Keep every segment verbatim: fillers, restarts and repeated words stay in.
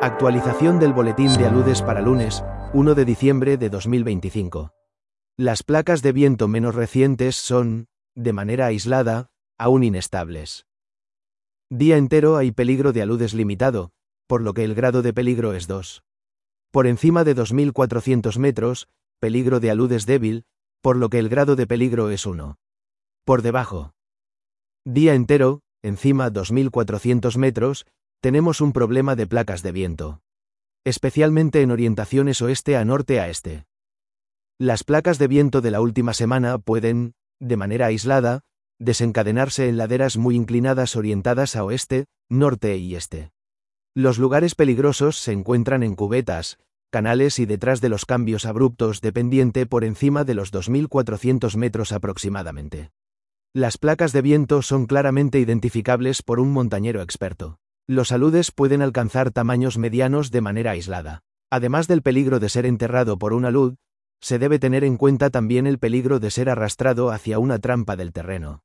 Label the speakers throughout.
Speaker 1: Actualización del boletín de aludes para lunes, primero de diciembre de dos mil veinticinco. Las placas de viento menos recientes son, de manera aislada, aún inestables. Día entero hay peligro de aludes limitado, por lo que el grado de peligro es dos. Por encima de dos mil cuatrocientos metros, peligro de aludes débil, por lo que el grado de peligro es uno. Por debajo. Día entero, encima dos mil cuatrocientos metros, tenemos un problema de placas de viento. Especialmente en orientaciones oeste a norte a este. Las placas de viento de la última semana pueden, de manera aislada, desencadenarse en laderas muy inclinadas orientadas a oeste, norte y este. Los lugares peligrosos se encuentran en cubetas, canales y detrás de los cambios abruptos de pendiente por encima de los dos mil cuatrocientos metros aproximadamente. Las placas de viento son claramente identificables por un montañero experto. Los aludes pueden alcanzar tamaños medianos de manera aislada. Además del peligro de ser enterrado por un alud, se debe tener en cuenta también el peligro de ser arrastrado hacia una trampa del terreno.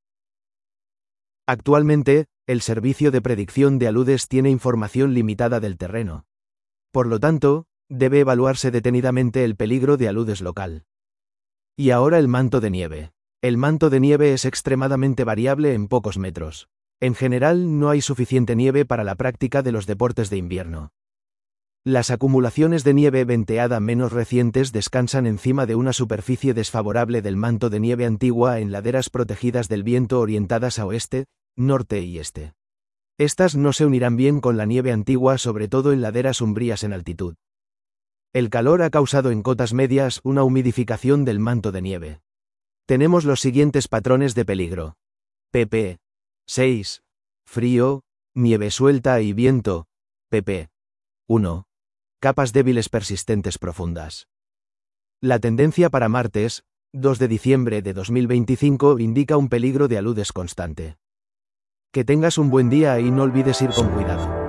Speaker 1: Actualmente, el servicio de predicción de aludes tiene información limitada del terreno. Por lo tanto, debe evaluarse detenidamente el peligro de aludes local. Y ahora el manto de nieve. El manto de nieve es extremadamente variable en pocos metros. En general, no hay suficiente nieve para la práctica de los deportes de invierno. Las acumulaciones de nieve venteada menos recientes descansan encima de una superficie desfavorable del manto de nieve antigua en laderas protegidas del viento orientadas a oeste, norte y este. Estas no se unirán bien con la nieve antigua, sobre todo en laderas umbrías en altitud. El calor ha causado en cotas medias una humidificación del manto de nieve. Tenemos los siguientes patrones de peligro. pp. seis. Frío, nieve suelta y viento. pp. uno. Capas débiles persistentes profundas. La tendencia para martes, dos de diciembre de dos mil veinticinco, indica un peligro de aludes constante. Que tengas un buen día y no olvides ir con cuidado.